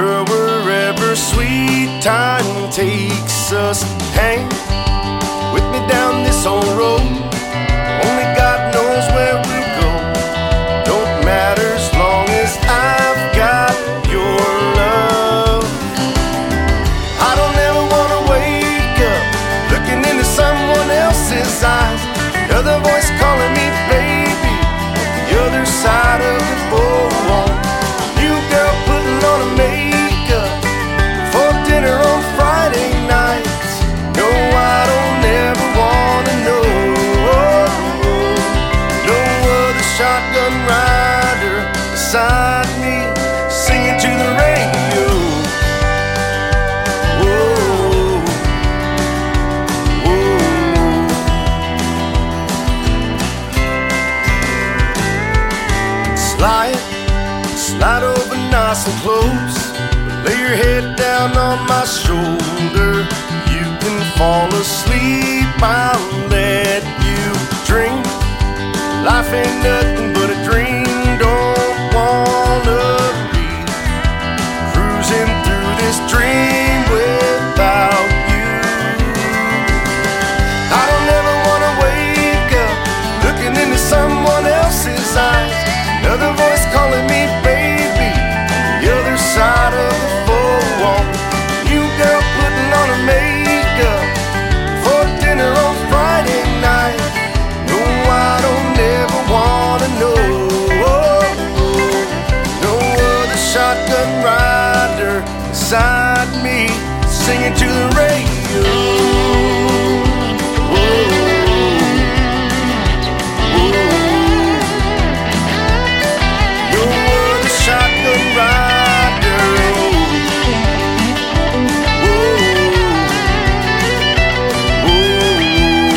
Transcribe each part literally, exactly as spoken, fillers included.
Girl, wherever sweet time takes us, hang with me down this old road. Only God knows where we'll go. Don't matter as long as I've got your love. I don't ever wanna wake up looking into someone else's eyes. Another voice calling me baby on the other side of the boardwalk. New girl putting on a makeup for dinner on Friday nights. No, I don't ever wanna know. No other shotgun rider beside me singing to the radio. Whoa, whoa. Slide, slide over nice and close. Lay your head down on my shoulder. You can fall asleep, I'll let you dream. Life ain't nothing but a dream. Don't wanna be cruising through this dream without you. I don't ever wanna wake up looking into someone else's eyes. Another voice calling me baby on the other side of the boardwalk. New girl putting on her makeup for dinner on Friday night. No, I don't ever wanna know. No other shotgun rider beside me singing to the radio. Shotgun rider. Whoa, whoa.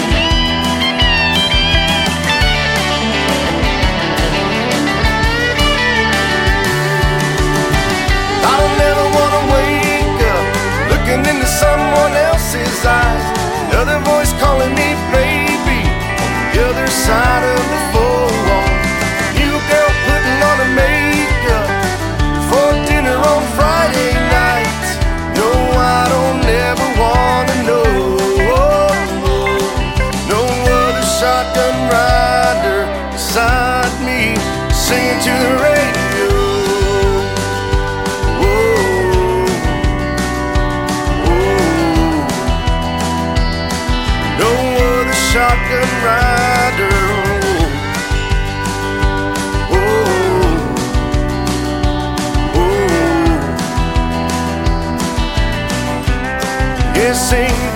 I don't ever wanna wake up looking into someone else's eyes. Another voice calling me baby on the other side of the boardwalk. New girl putting on a makeup for dinner on Friday night. No, I don't ever wanna know. No other shotgun rider beside me singing to the radio. Whoa, whoa. No other shotgun rider. Sing